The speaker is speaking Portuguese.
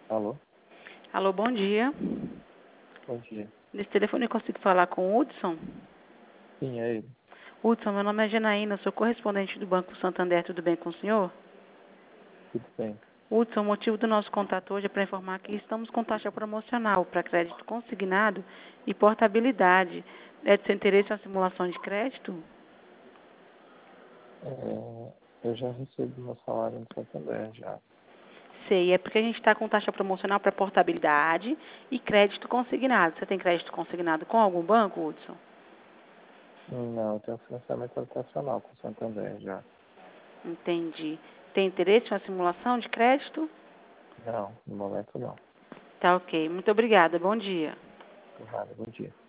Alô? Alô, bom dia. Bom dia. Nesse telefone eu consigo falar com o Hudson? Sim, é ele. Hudson, meu nome é Janaína, sou correspondente do Banco Santander, tudo bem com o senhor? Tudo bem. Hudson, o motivo do nosso contato hoje é para informar que estamos com taxa promocional para crédito consignado e portabilidade. É de seu interesse a simulação de crédito? Eu já recebi meu salário no Santander já. Sei, é porque a gente está com taxa promocional para portabilidade e crédito consignado. Você tem crédito consignado com algum banco, Hudson? Não, eu tenho financiamento habitacional com o Santander já. Entendi. Tem interesse em uma simulação de crédito? Não, no momento não. Tá ok. Muito obrigada. Bom dia. Por nada, bom dia.